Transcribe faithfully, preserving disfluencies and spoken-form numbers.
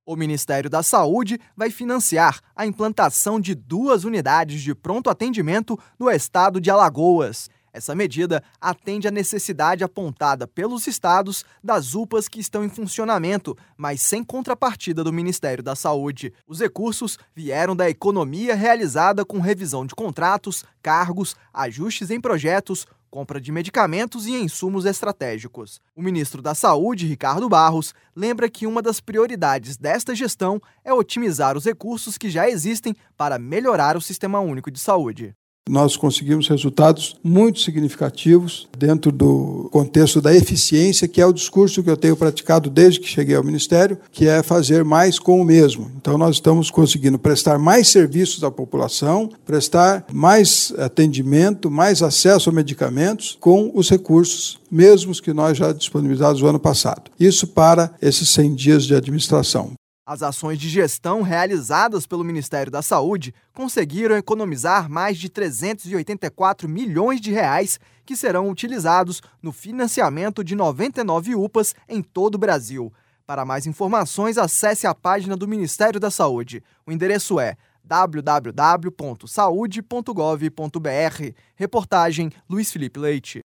O Ministério da Saúde vai financiar a implantação de duas unidades de pronto atendimento no estado de Alagoas. Essa medida atende à necessidade apontada pelos estados das U P As que estão em funcionamento, mas sem contrapartida do Ministério da Saúde. Os recursos vieram da economia realizada com revisão de contratos, cargos, ajustes em projetos, compra de medicamentos e insumos estratégicos. O ministro da Saúde, Ricardo Barros, lembra que uma das prioridades desta gestão é otimizar os recursos que já existem para melhorar o Sistema Único de Saúde. Nós conseguimos resultados muito significativos dentro do contexto da eficiência, que é o discurso que eu tenho praticado desde que cheguei ao Ministério, que é fazer mais com o mesmo. Então, nós estamos conseguindo prestar mais serviços à população, prestar mais atendimento, mais acesso a medicamentos com os recursos mesmos que nós já disponibilizamos no ano passado. Isso para esses cem dias de administração. As ações de gestão realizadas pelo Ministério da Saúde conseguiram economizar mais de trezentos e oitenta e quatro milhões de reais que serão utilizados no financiamento de noventa e nove U P As em todo o Brasil. Para mais informações, acesse a página do Ministério da Saúde. O endereço é w w w ponto saude ponto gov ponto b r. Reportagem Luiz Felipe Leite.